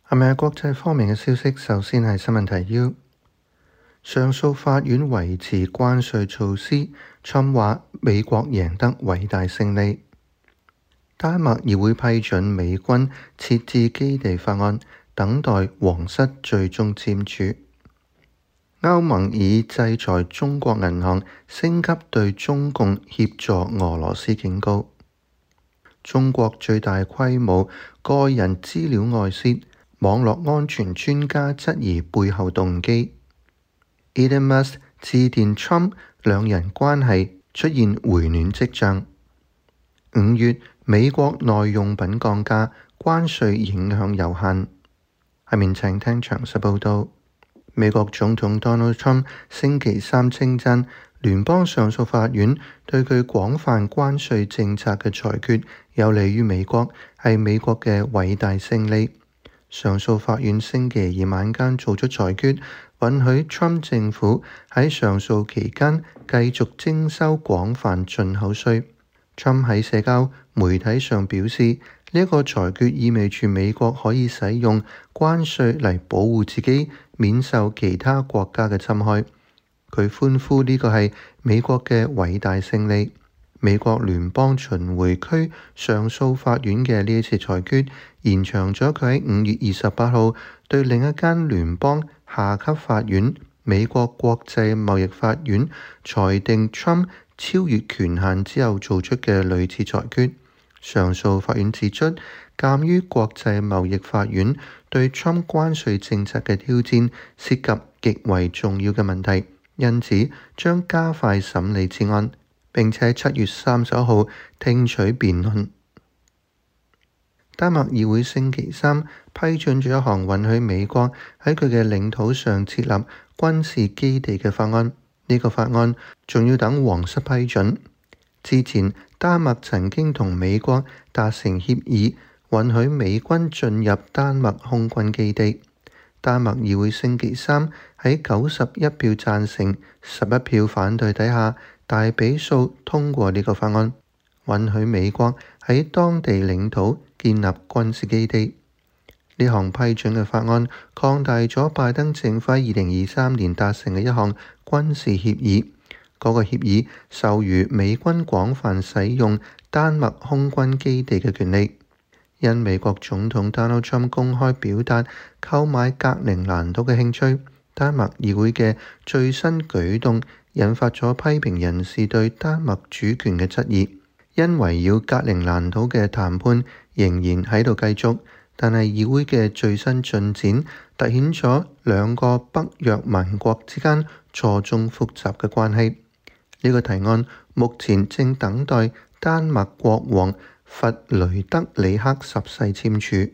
係咪國際方面嘅消息？首先係新聞提要。上訴法院維持關稅措施，Trump話美國贏得偉大勝利。丹麥議會批准美軍設置基地法案，等待皇室最終簽署。歐盟以制裁中國銀行升級對中共協助俄羅斯警告。中國最大規模個人資料外泄，網絡安全專家質疑背後動機。Elon Musk 致電 Trump， 兩人關係出現回暖跡象。5月美國耐用品降價，關稅影響有限。下面請聽詳細報道。美國總統 Donald Trump 星期三稱讚聯邦上訴法院對佢廣泛關稅政策嘅裁決有利於美國，係美國嘅偉大勝利。上訴法院星期二晚間做出裁決，允許 Trump 政府喺上訴期間繼續徵收廣泛進口稅。Trump 喺社交媒體上表示，呢一個裁決意味住美國可以使用關稅嚟保護自己，免受其他國家嘅侵害。佢歡呼呢個係美國嘅偉大勝利。美國聯邦巡迴區上訴法院嘅呢一次裁決，延長咗佢喺5月28號對另一間聯邦下級法院美國國際貿易法院裁定 Trump 超越權限之後做出嘅類似裁決。上訴法院指出，鑑於國際貿易法院對 Trump 關稅政策嘅挑戰涉及極為重要嘅問題，因此將加快審理此案，並且7月31號聽取辯論。丹麥議會星期三批准咗一項允許美國喺佢嘅領土上設立軍事基地嘅法案。呢個法案仲要等皇室批准。之前丹麥曾經同美國達成協議，允許美軍進入丹麥空軍基地。丹麥議會星期三喺91票贊成、11票反對底下，大比數通過呢個法案，允許美國喺當地領土建立軍事基地。呢項批准嘅法案擴大咗拜登政府喺2023年達成嘅一項軍事協議。嗰個協議授予美軍廣泛使用丹麥空軍基地嘅權利。因美國總統 Donald Trump 公開表達購買格陵蘭島嘅興趣，丹麥議會嘅最新舉動引發咗批評人士對丹麥主權嘅質疑。因圍繞格陵蘭島嘅談判仍然喺度繼續，但係議會嘅最新進展凸顯咗兩個北約盟國之間錯綜複雜嘅關係。呢個提案目前正等待丹麥國王弗雷德里克10世簽署。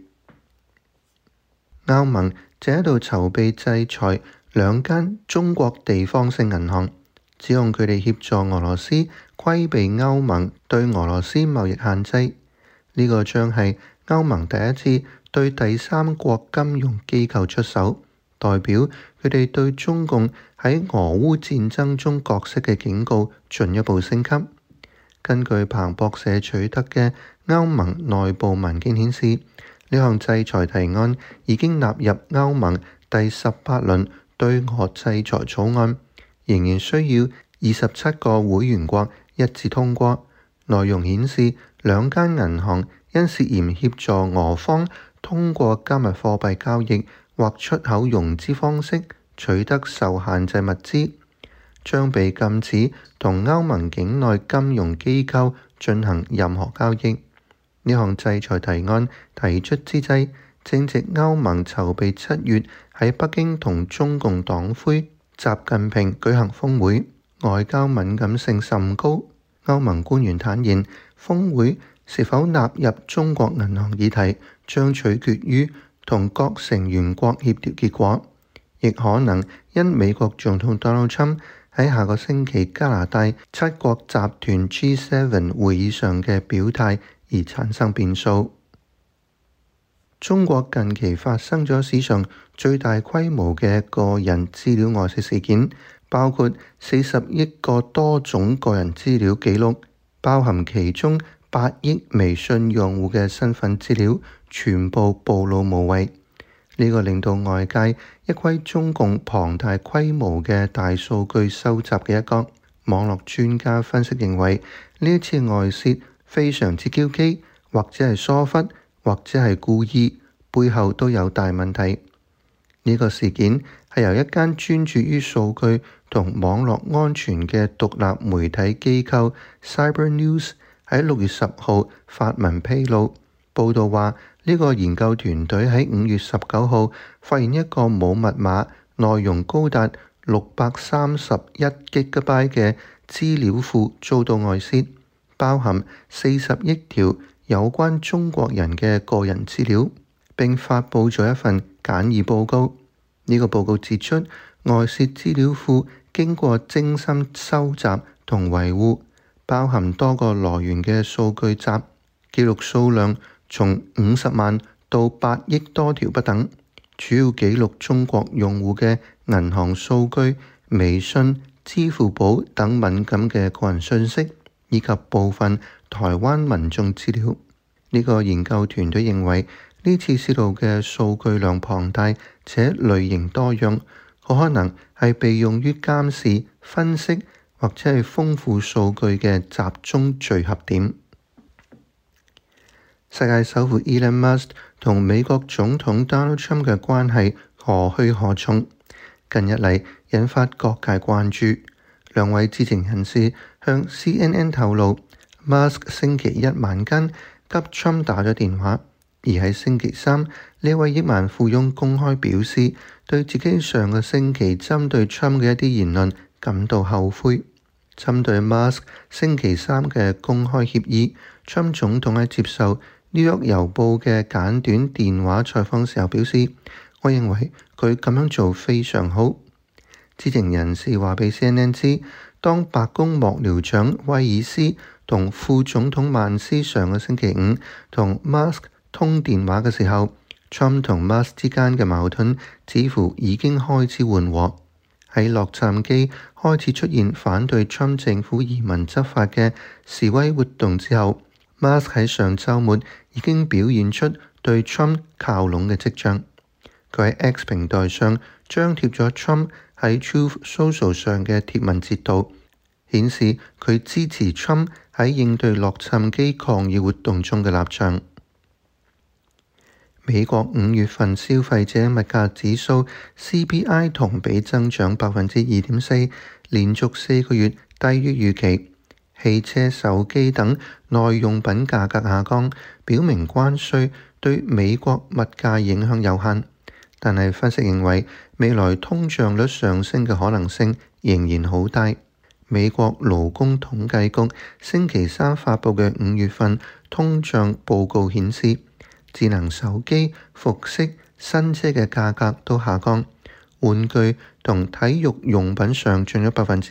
歐盟正喺度籌備制裁兩間中國地方性銀行，指控佢哋協助俄羅斯規避歐盟對俄羅斯貿易限制。呢個將係歐盟第一次對第三國金融機構出手，代表佢哋對中共喺俄烏戰爭中角色嘅警告進一步升級。根據彭博社取得嘅歐盟內部文件顯示，呢項制裁提案已經納入歐盟第18輪對俄制裁草案，仍然需要27個會員國一致通過。內容顯示，兩間銀行因涉嫌協助俄方通過加密貨幣交易或出口融資方式取得受限制物資，將被禁止同歐盟境內金融機構進行任何交易。呢項制裁提案提出之際，正值歐盟籌備7月喺北京同中共黨魁習近平舉行峰會，外交敏感性甚高。歐盟官員坦言，峰會是否納入中國銀行議題將取決於同各成員國協調結果，亦可能因美國總統 Donald Trump 喺下個星期加拿大7國集團 G7 會議上嘅表態而產生變數。中國近期發生咗史上最大規模嘅個人資料外泄事件，包括40億個多種個人資料記錄，包含其中8億微信用戶嘅身份資料，全部暴露無遺。 呢個令到外界一窺中共龐大規模嘅大數據收集嘅一角。網絡專家分析認為，呢一次外泄非常之嬌機，或者係疏忽，或者係故意，背後都有大問題。呢個事件係由一間專注於數據同網絡安全嘅獨立媒體機構 Cyber News 喺6月10號發文披露。報道話，呢個研究團隊喺5月19號發現一個冇密碼、內容高達631 GB 嘅資料庫遭到外泄，包含40億條有關中國人嘅個人資料，並發布咗一份簡易報告。呢個報告指出，外泄資料庫經過精心收集同維護，包含多個來源嘅數據集，記錄數量從50萬到8億多條不等，主要記錄中國用戶嘅銀行數據、微信、支付寶等敏感嘅個人信息，以及部分台灣民眾資料。呢個研究團隊認為，呢次泄露嘅數據量龐大且類型多樣，好可能係被用於監視、分析或者係豐富數據嘅集中聚合點。世界首富 Elon Musk 同美國總統 Donald Trump 嘅關係何去何從？近日嚟引發各界關注。兩位知情人士向 CNN 透露，Musk 星期一晚間給 Trump 打咗電話。而喺星期三，呢位億萬富翁公開表示，對自己上個星期針對 Trump 嘅一啲言論感到後悔。針對 Musk 星期三嘅公開協議，Trump 總統喺接受紐約郵報嘅簡短電話採訪時候表示，我認為佢咁樣做非常好。知情人士話俾 CNN 知，當白宮幕僚長威爾斯同副總統曼斯上個星期五同 Musk通電話嘅時候， Trump 同 Musk 之間嘅矛盾似乎已經開始緩和。喺洛杉磯開始出現反對 Trump 政府移民執法嘅示威活動之後， Musk 喺上週末已經表現出對 Trump 靠攏嘅跡象。佢喺 X 平台上張貼咗 Trump 喺 Truth Social 上嘅貼文截圖，顯示佢支持 Trump 喺應對洛杉磯抗議活動中嘅立場。美國5月份消費者物價指數 CPI 同比增長 2.4%， 連續4個月低於預期。汽車、手機等耐用品價格下降，表明關稅對美國物價影響有限。但係分析認為，未來通脹率上升嘅可能性仍然好大。美國勞工統計局星期三發布嘅5月份通脹報告顯示，智能手機、服飾、新車嘅價格都下降，玩具同體育用品上漲咗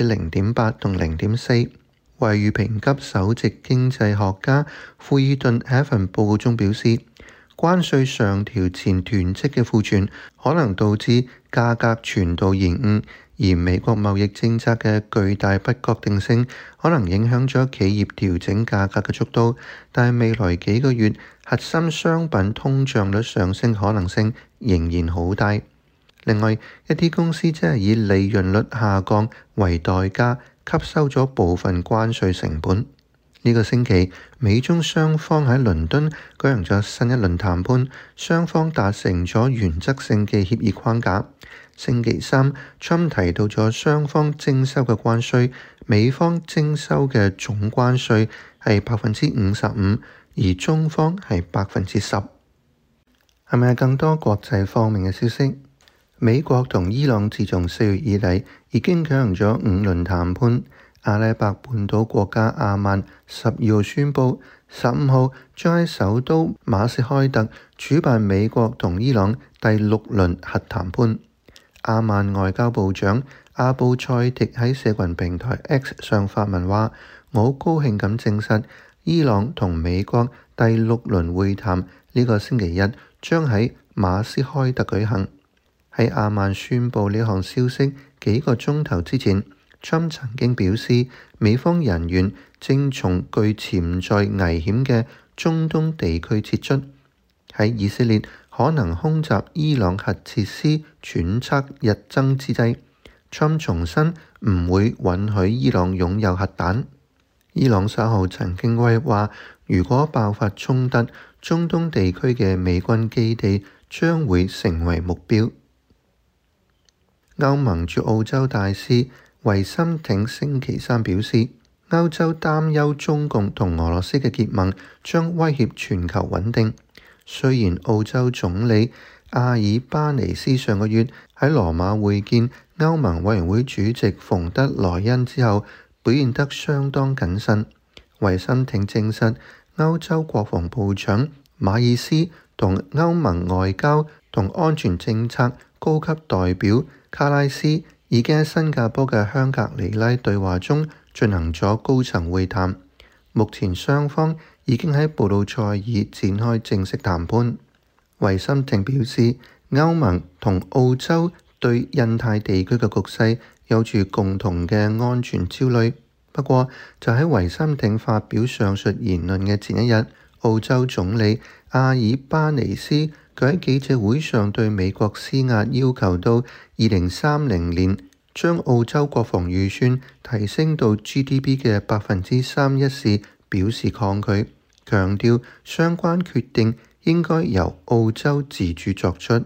0.8% 同 0.4%。惠譽評級首席經濟學家庫爾頓喺一份報告中表示，關稅上調前囤積嘅庫存可能導致價格傳導延誤，而美國貿易政策嘅巨大不確定性可能影響咗企業調整價格嘅速度，但係未來幾個月核心商品通脹率上升可能性仍然好大。另外，一啲公司即係以利潤率下降為代價吸收咗部分關稅成本。呢個星期，美中雙方喺倫敦舉行咗新一輪談判，雙方達成咗原則性嘅協議框架。星期三，Trump 提到咗雙方徵收嘅關稅，美方徵收嘅總關稅係 55%， 而中方係 10%。係咪更多國際方面嘅消息？美國同伊朗自從4月以嚟已經舉行咗5輪談判。阿拉伯半島國家阿曼12號宣布，15號將喺首都馬斯開特主辦美國同伊朗第6輪核談判。阿曼外交部長阿布塞迪喺社群平台 X 上發文話：我好高興咁證實，伊朗同美國第6輪會談呢個星期日將喺馬斯開特舉行。喺阿曼宣布呢項消息幾個鐘頭之前，Trump 曾經表示，美方人員正從具潛在危險嘅中東地區撤出。喺以色列可能空襲伊朗核設施揣測日增之際，Trump重申唔會允許伊朗擁有核彈。伊朗稍後曾經威話，如果爆發衝突，中東地區嘅美軍基地將會成為目標。歐盟駐澳洲大使維森挺星期三表示，歐洲擔憂中共同俄羅斯嘅結盟將威脅全球穩定。雖然澳洲總理阿爾巴尼斯上個月喺羅馬會見歐盟委員會主席馮德萊恩之後表現得相當謹慎，維森挺證實歐洲國防部長馬爾斯同歐盟外交同安全政策高級代表卡拉斯已經喺新加坡嘅香格里拉對話中進行咗高層會談，目前雙方已經喺布魯塞爾展開正式談判。維森挺表示，歐盟同澳洲對印太地區嘅局勢有住共同嘅安全焦慮。不過，就喺維森挺發表上述言論嘅前一日，澳洲總理阿爾巴尼斯佢喺記者會上對美國施壓，要求到2030年將澳洲國防預算提升到 GDP 嘅3%時表示抗拒，強調相關決定應該由澳洲自主作出。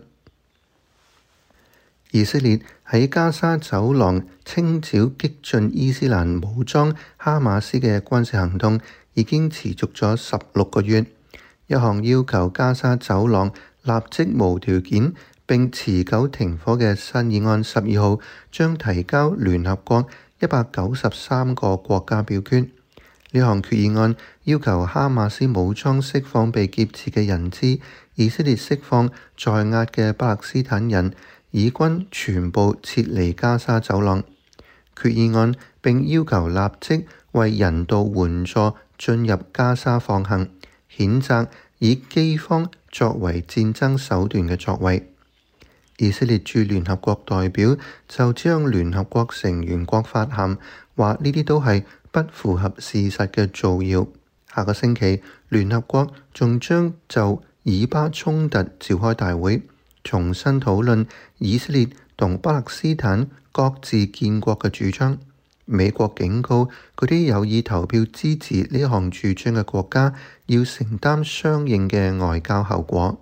以色列喺加沙走廊清剿激進伊斯蘭武裝哈馬斯嘅軍事行動已經持續咗16個月。一項要求加沙走廊立即無條件並持久停火嘅新議案12號將提交聯合國193個國家表決。呢項決議案要求哈馬斯武裝釋放被劫持嘅人質，以色列釋放在押嘅巴勒斯坦人，以軍全部撤離加沙走廊。決議案並要求立即為人道援助進入加沙放行，譴責以饑荒作為戰爭手段嘅作為。以色列駐聯合國代表就將聯合國成員國發函，話呢啲都係不符合事實嘅造謠。下個星期，聯合國仲將就以巴衝突召開大會，重新討論以色列同巴勒斯坦各自建國嘅主張。美國警告嗰啲有意投票支持呢項主張嘅國家要承擔相應嘅外交後果。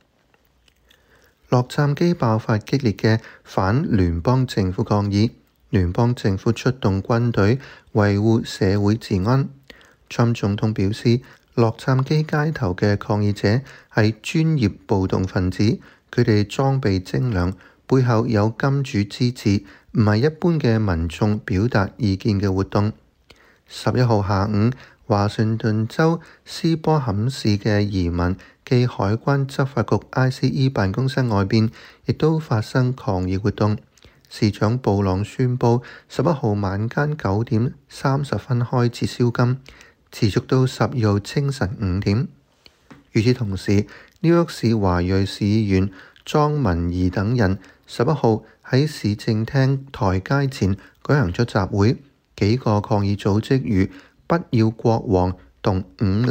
洛杉磯爆發激烈嘅反聯邦政府抗議，聯邦政府出動軍隊維護社會治安。川普總統表示，洛杉磯街頭嘅抗議者係專業暴動分子，佢哋裝備精良，背後有金主支持，唔係一般嘅民眾表達意見嘅活動。11號下午，華盛頓州斯波坎市嘅移民暨海關執法局 ICE 辦公室外邊亦都發生抗議活動。市長布朗宣布11號晚間9點30分開始宵禁，持續到12號清晨5點。與此同時，紐約市華裔市議員莊文儀等人11號喺市政廳台階前舉行咗集會，幾個抗議組織如不要國王同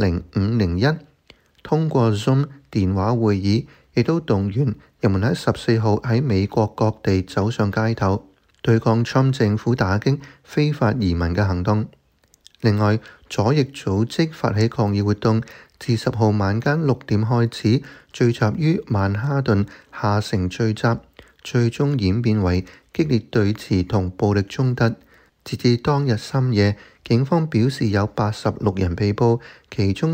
50501通過 Zoom 電話會議，亦都動員人們喺14號喺美國各地走上街頭，對抗 Trump 政府打擊非法移民嘅行動。另外，左翼組織發起抗議活動，自10號晚間6點開始聚集於曼哈頓下城聚集，最終演變為激烈對峙同暴力衝突。截至當日深夜，警方表示有86人被捕，其中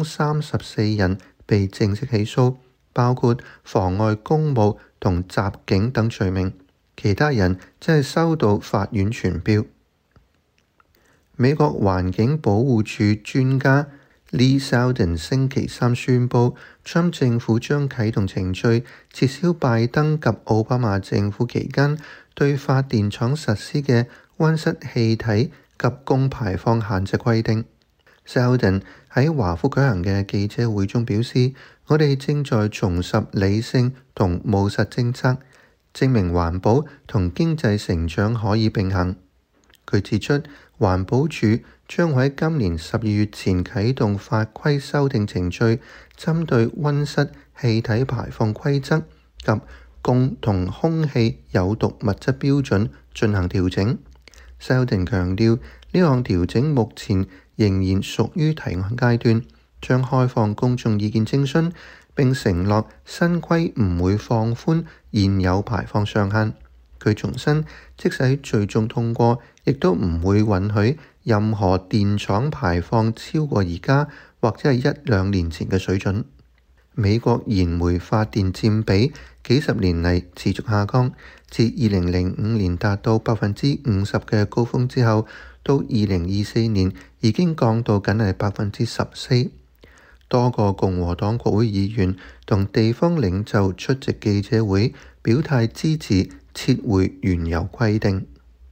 34人被正式起訴，包括妨礙公務同襲警等罪名，其他人只係收到法院傳票。美國環境保護署專家 Lee Zeldin 星期三宣布，Trump 政府將啟動程序，撤銷拜登及奧巴馬政府期間對發電廠實施嘅溫室氣體及供排放限制規定。Zeldin 喺華府舉行嘅記者會中表示，我哋正在重拾理性同務實政策，證明環保同經濟成長可以並行。 佢指出，環保署將喺今年12月前啟動法規修訂程序，針對溫室氣體排放規則及共同空氣有毒物質標準進行調整。修訂強調，呢項調整目前仍然屬於提案階段，將開放公眾意見徵詢，並承諾新規唔會放寬現有排放上限。佢重申，即使喺最終通過，亦都唔會允許任何電廠排放超過而家或者係1-2年前嘅水準。美國燃煤發電佔比幾十年嚟持續下降，自2005年達到50%嘅高峰之後，到2024年已經降到僅係14%。多個共和黨國會議員同地方領袖出席記者會，表態支持撤回原有規定。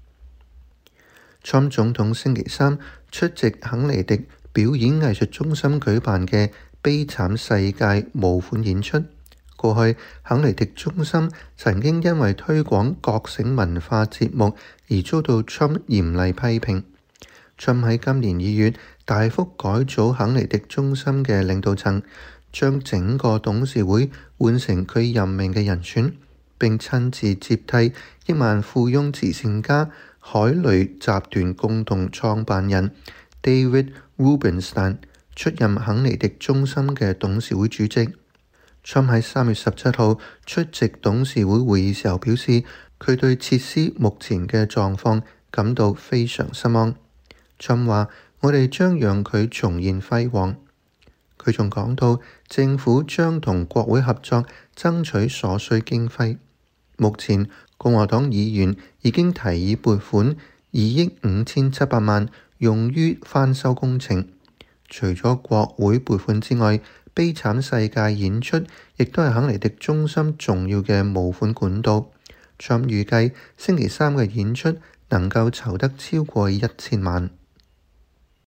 川普總統星期三出席肯尼迪表演藝術中心舉辦嘅《悲慘世界》募款演出。過去肯尼迪中心曾經因為推廣覺醒文化節目而遭到川普嚴厲批評。川普喺今年2月大幅改組肯尼迪中心嘅領導層，將整個董事會換成佢任命嘅人選，並親自接替億萬富翁慈善家海雷集團共同創辦人 David Rubenstein 出任肯尼迪中心嘅董事會主席。川普喺3月17號出席董事會會議時候表示，佢對設施目前嘅狀況感到非常失望。川普話：我哋將讓佢重現輝煌。佢仲講到，政府將同國會合作爭取所需經費。目前共和黨議員已經提議撥款2億5700萬用於翻修工程。除咗國會撥款之外，悲慘世界演出亦都係肯尼迪中心重要嘅募款管道。川普預計星期三嘅演出能夠籌得超過1000萬。